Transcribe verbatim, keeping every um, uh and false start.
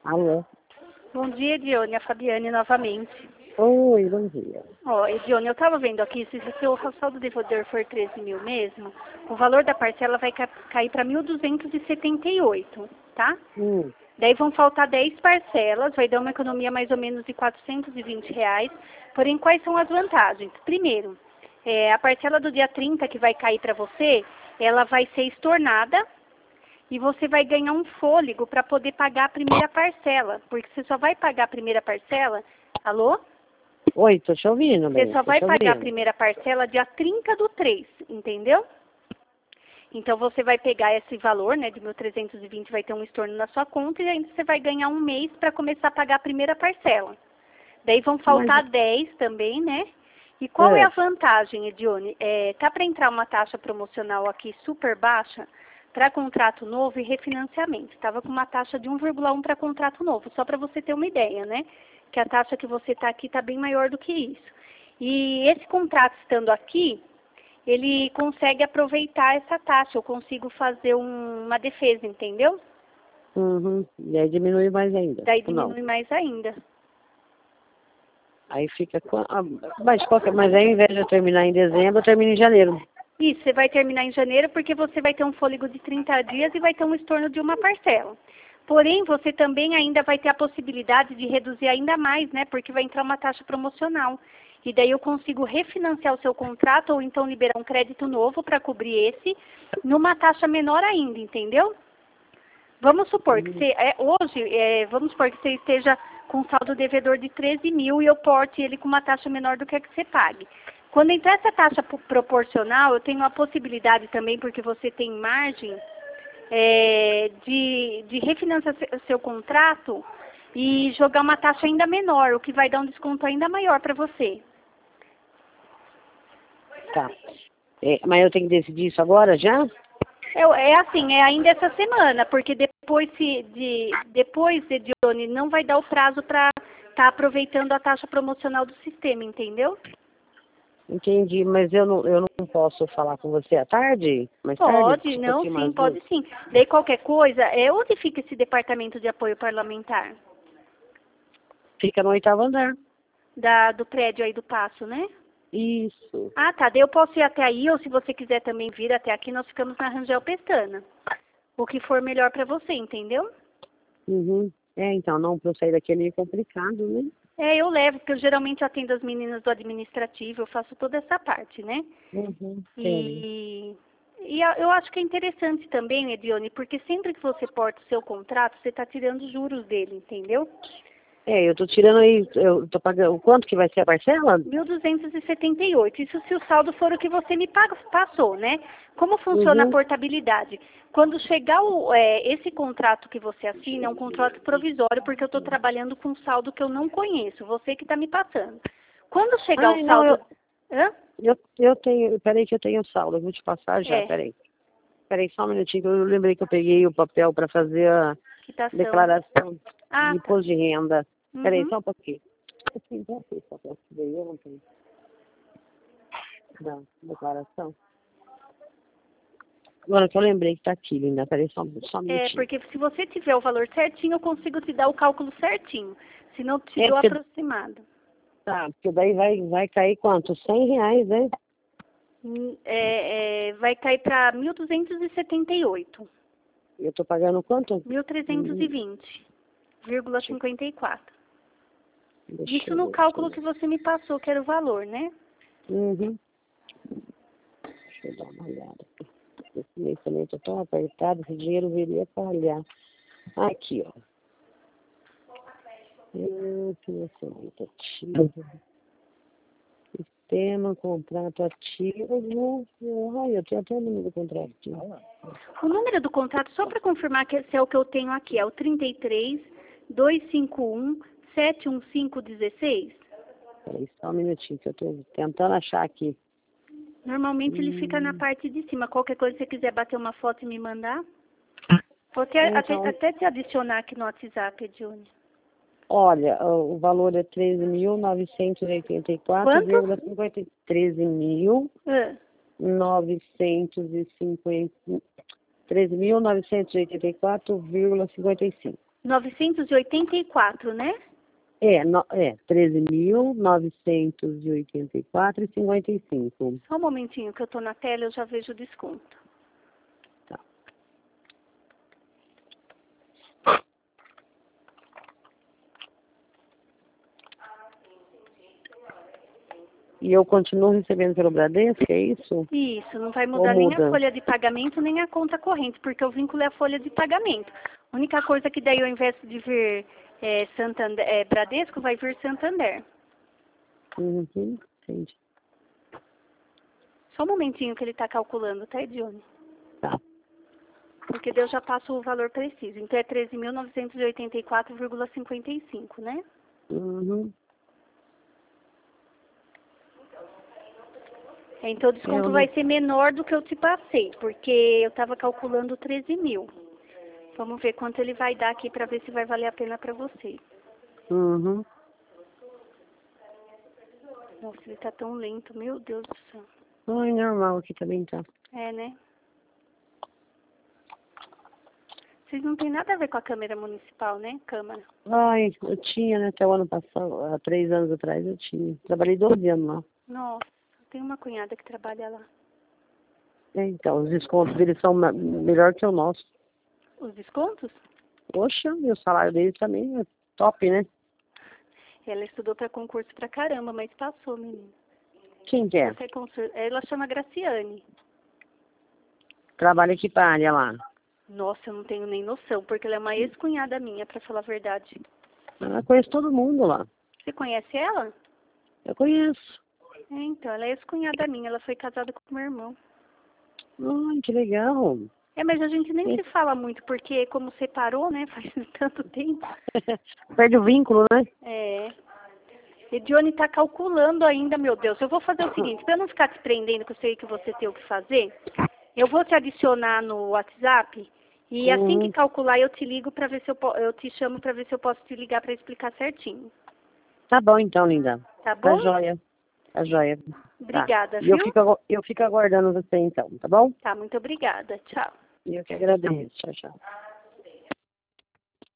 Alô? Bom dia, Edione, a Fabiane novamente. Oi, bom dia. Ó, Edione, eu estava vendo aqui, se o seu saldo devedor for treze mil mesmo, o valor da parcela vai ca cair para mil duzentos e setenta e oito, tá? Hum. Daí vão faltar dez parcelas, vai dar uma economia mais ou menos de quatrocentos e vinte reais. Porém, quais são as vantagens? Primeiro, é, a parcela do dia trinta que vai cair para você, ela vai ser estornada e você vai ganhar um fôlego para poder pagar a primeira parcela, porque você só vai pagar a primeira parcela, alô? Oi, tô te ouvindo, Você bem, só tô vai te pagar a ouvindo. primeira parcela dia trinta do três, entendeu? Então você vai pegar esse valor, né, de mil trezentos e vinte, vai ter um estorno na sua conta e ainda você vai ganhar um mês para começar a pagar a primeira parcela. Daí vão faltar Mas, dez também, né? E qual é a é, vantagem, Edione? É, tá para entrar uma taxa promocional aqui super baixa para contrato novo e refinanciamento. Estava com uma taxa de um vírgula um para contrato novo, só para você ter uma ideia, né? Que a taxa que você está aqui está bem maior do que isso. E esse contrato estando aqui, ele consegue aproveitar essa taxa. Eu consigo fazer um, uma defesa, entendeu? uhum, e aí diminui mais ainda, Daí ou não? diminui mais ainda. Aí fica, com- ah, mas, qualquer, mas aí ao invés de eu terminar em dezembro, eu termino em janeiro. Isso, você vai terminar em janeiro porque você vai ter um fôlego de trinta dias e vai ter um estorno de uma parcela. Porém, você também ainda vai ter a possibilidade de reduzir ainda mais, né? Porque vai entrar uma taxa promocional. E daí eu consigo refinanciar o seu contrato ou então liberar um crédito novo para cobrir esse, numa taxa menor ainda, entendeu? Vamos supor que Uhum. você, é, hoje, é, vamos supor que você esteja com saldo devedor de treze mil e eu porte ele com uma taxa menor do que a que você pague. Quando entrar essa taxa pro- proporcional, eu tenho a possibilidade também, porque você tem margem, é, de, de refinanciar se- seu contrato e jogar uma taxa ainda menor, o que vai dar um desconto ainda maior para você. Tá. É, mas eu tenho que decidir isso agora já? É, é assim, é ainda essa semana, porque depois se de depois, Edione, não vai dar o prazo para estar aproveitando a taxa promocional do sistema, entendeu? Entendi, mas eu não, eu não posso falar com você à tarde? Mais tarde? Pode, Tipo não, assim, sim, umas duas? pode sim. Daí qualquer coisa, é onde fica esse departamento de apoio parlamentar? Fica no oitavo andar. Da, do prédio aí do Paço, né? Isso. Ah, tá. Daí eu posso ir até aí, ou se você quiser também vir até aqui, nós ficamos na Rangel Pestana. O que for melhor para você, entendeu? Uhum. É, então, não, para eu sair daqui é meio complicado, né? É, eu levo, porque eu geralmente atendo as meninas do administrativo, eu faço toda essa parte, né? Uhum. Entendi. E, e a- eu acho que é interessante também, Edione, porque sempre que você porta o seu contrato, você está tirando os juros dele, entendeu? É, eu tô tirando aí, eu tô pagando, quanto que vai ser a parcela? mil duzentos e setenta e oito. Isso se o saldo for o que você me pag- passou, né? Como funciona a Uhum. portabilidade? Quando chegar o, é, esse contrato que você assina, é um contrato provisório, porque eu estou trabalhando com um saldo que eu não conheço, você que está me passando. Quando chegar o Ai, não, saldo... eu, Hã? eu, eu tenho, peraí que eu tenho saldo, eu vou te passar já, É, peraí. Peraí, só um minutinho, que eu lembrei que eu peguei o papel para fazer a quitação. declaração de Ah, tá. imposto de renda. Peraí, Uhum. só um pouquinho. Assim, já fiz papel que veio ontem, da declaração. Agora que eu lembrei que tá aqui, linda, peraí, só, só um É, minutinho. porque se você tiver o valor certinho, eu consigo te dar o cálculo certinho. Se não, te É, dou porque, aproximado. tá, porque daí vai, vai cair quanto? Cem reais, né? Hum, é, é, vai cair para mil duzentos e setenta e oito. Eu tô pagando quanto? mil trezentos e Hum, vinte vírgula Deixa, cinquenta e quatro. deixa Isso eu no ver cálculo que aqui. você me passou, que era o valor, né? Uhum. Deixa eu dar uma olhada. Esse mês também tô tão apertado, esse dinheiro viria falhar. Aqui, ó. Hum, Financiamento ativo. Sistema, contrato ativo. Ai, eu tenho até o número do contrato aqui. O número do contrato, só para confirmar que esse é o que eu tenho aqui, é o trinta e três, duzentos e cinquenta e um, setecentos e quinze, dezesseis. Peraí, só um minutinho que eu tô tentando achar aqui. Normalmente ele fica na Hum, parte de cima. Qualquer coisa, se você quiser bater uma foto e me mandar, vou até, é, até, então, até te adicionar aqui no WhatsApp, Júnior. olha, o o valor é treze mil novecentos e oitenta e quatro Quanto? vírgula cinquenta e treze mil Ah, novecentos e cinquenta treze mil novecentos e oitenta e quatro vírgula cinquenta e cinco. novecentos e oitenta e quatro, né? É, no, é treze mil novecentos e oitenta e quatro reais e cinquenta e cinco. Só um momentinho que eu tô na tela, eu já vejo o desconto. Tá. E eu continuo recebendo pelo Bradesco, é isso? Isso, não vai Ou mudar nem muda? a folha de pagamento, nem a conta corrente, porque eu vinculei a folha de pagamento. A única coisa que daí, ao invés de vir é, Santander, é, Bradesco, vai vir Santander. Uhum, entendi. Só um momentinho que ele está calculando, tá, Edione? Tá. Porque Deus já passa o valor preciso. Então é treze mil novecentos e oitenta e quatro vírgula cinquenta e cinco, né? Uhum. Então o desconto Eu vai não... ser menor do que eu te passei, porque eu estava calculando treze mil. Vamos ver quanto ele vai dar aqui para ver se vai valer a pena para você. Uhum. Nossa, ele tá tão lento, meu Deus do céu. Ai, normal aqui também tá. É, né? Vocês não tem nada a ver com a Câmara Municipal, né? Câmara. Ai, eu tinha, né, até o ano passado, há três anos atrás eu tinha. Trabalhei doze anos lá. Nossa, eu tenho uma cunhada que trabalha lá. É, então, os descontos deles são ma- melhor que o nosso. Os descontos? Poxa, e o salário deles também é top, né? Ela estudou para concurso pra caramba, mas passou, menina. Quem que é? Você é consur... Ela chama Graciane. Trabalha aqui pra área lá. Nossa, eu não tenho nem noção, porque ela é uma ex-cunhada minha, pra falar a verdade. Eu conheço todo mundo lá. Você conhece ela? Eu conheço. É, então, ela é ex-cunhada minha, ela foi casada com meu irmão. Ai, que legal. É, mas a gente nem É. se fala muito, porque como separou, né, faz tanto tempo. Perde o vínculo, né? É. Edione tá calculando ainda, meu Deus. Eu vou fazer o seguinte, pra eu não ficar te prendendo, que eu sei que você tem o que fazer, eu vou te adicionar no WhatsApp e assim que Uhum. calcular eu te ligo para ver se eu, po- eu te chamo para ver se eu posso te ligar para explicar certinho. Tá bom então, linda. Tá Tá bom? joia. Tá joia. Tá. Obrigada, E eu viu? fico, agu- eu fico aguardando você então, tá bom? Tá, muito obrigada. Tchau. E eu que agradeço. Tchau, tchau.